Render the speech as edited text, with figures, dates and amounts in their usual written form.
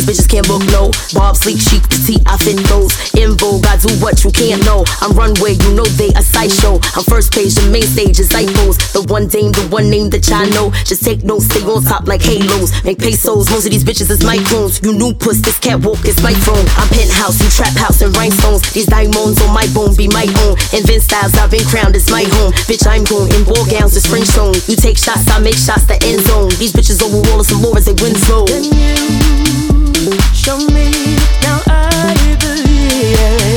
bitches can't book no. Bob, sleek, chic, petite, I fit those. In vogue, I do what you can't know. I'm runway, you know they a sideshow. I'm first page, the main stage is Ipos. The one dame, the one name that y'all know. Just take notes, stay on top like halos. Make pesos, most of these bitches is microns. You new puss, this catwalk is my throne. I'm penthouse, you trap house and rhinestones. These diamonds on my bone be my own. Invent styles, I've been crowned, it's my home. Bitch, I'm going in ball gowns, it's French zone. You take shots, I make shots, the end zone. These bitches over wall some more as they win slow. Can you show me now I believe?